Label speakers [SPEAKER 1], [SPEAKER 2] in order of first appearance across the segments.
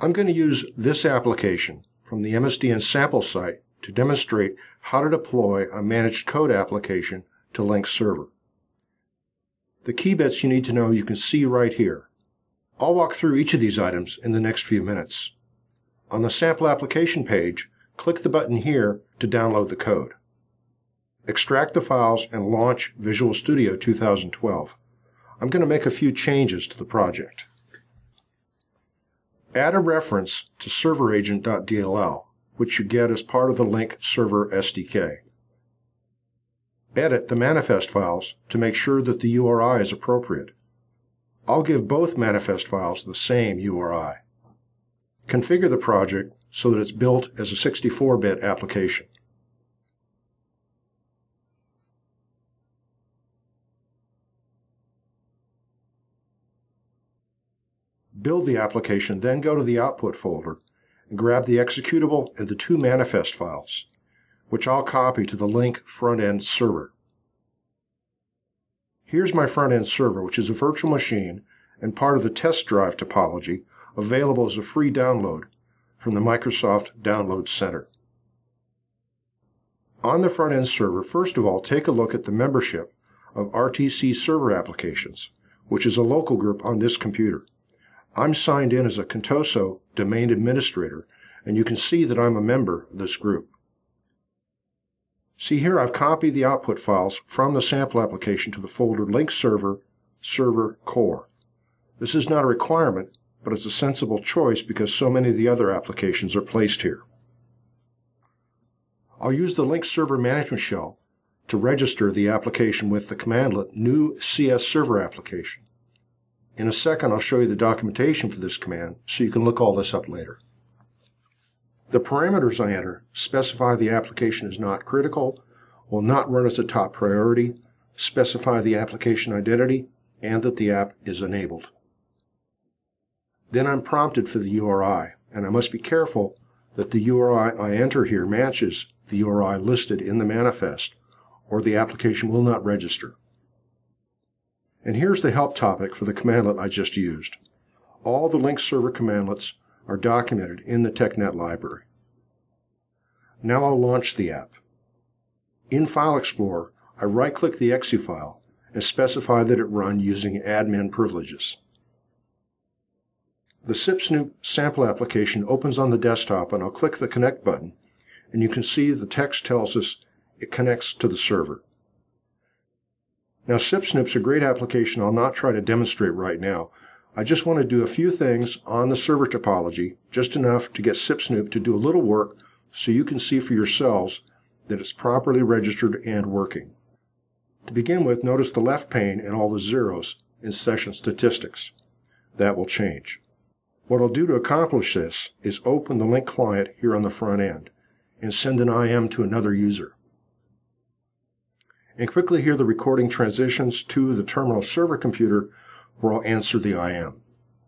[SPEAKER 1] I'm going to use this application from the MSDN sample site to demonstrate how to deploy a managed code application to Lync Server. The key bits you need to know you can see right here. I'll walk through each of these items in the next few minutes. On the sample application page, click the button here to download the code. Extract the files and launch Visual Studio 2012. I'm going to make a few changes to the project. Add a reference to serveragent.dll, which you get as part of the Lync Server SDK. Edit the manifest files to make sure that the URI is appropriate. I'll give both manifest files the same URI. Configure the project so that it's built as a 64-bit application. Build the application, then go to the output folder and grab the executable and the two manifest files, which I'll copy to the Lync front-end server. Here's my front-end server, which is a virtual machine and part of the test drive topology available as a free download from the Microsoft Download Center. On the front-end server, first of all, take a look at the membership of RTC Server Applications, which is a local group on this computer. I'm signed in as a Contoso domain administrator, and you can see that I'm a member of this group. See here, I've copied the output files from the sample application to the folder Lync Server, Server Core. This is not a requirement, but it's a sensible choice because so many of the other applications are placed here. I'll use the Lync Server Management Shell to register the application with the commandlet new CS Server Application. In a second, I'll show you the documentation for this command so you can look all this up later. The parameters I enter specify the application is not critical, will not run as a top priority, specify the application identity, and that the app is enabled. Then I'm prompted for the URI, and I must be careful that the URI I enter here matches the URI listed in the manifest, or the application will not register. And here's the help topic for the commandlet I just used. All the Lync Server commandlets are documented in the TechNet library. Now I'll launch the app. In File Explorer, I right-click the exe file and specify that it run using admin privileges. The SipSnoop sample application opens on the desktop, and I'll click the Connect button, and you can see the text tells us it connects to the server. Now, SipSnoop's a great application I'll not try to demonstrate right now. I just want to do a few things on the server topology, just enough to get SipSnoop to do a little work so you can see for yourselves that it's properly registered and working. To begin with, notice the left pane and all the zeros in session statistics. That will change. What I'll do to accomplish this is open the Lync client here on the front end and send an IM to another user. And quickly hear the recording transitions to the terminal server computer where I'll answer the IM.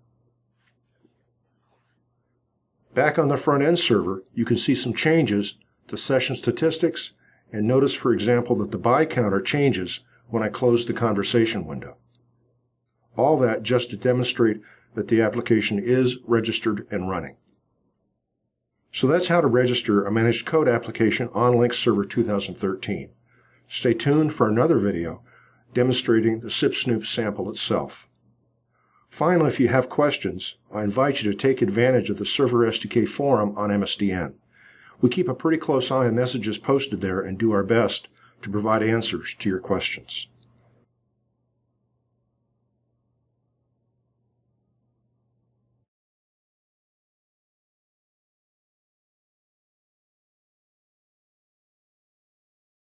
[SPEAKER 1] Back on the front-end server, you can see some changes to session statistics, and notice, for example, that the by counter changes when I close the conversation window. All that just to demonstrate that the application is registered and running. So that's how to register a managed code application on Lync Server 2013. Stay tuned for another video demonstrating the SipSnoop sample itself. Finally, if you have questions, I invite you to take advantage of the Server SDK forum on MSDN. We keep a pretty close eye on messages posted there and do our best to provide answers to your questions.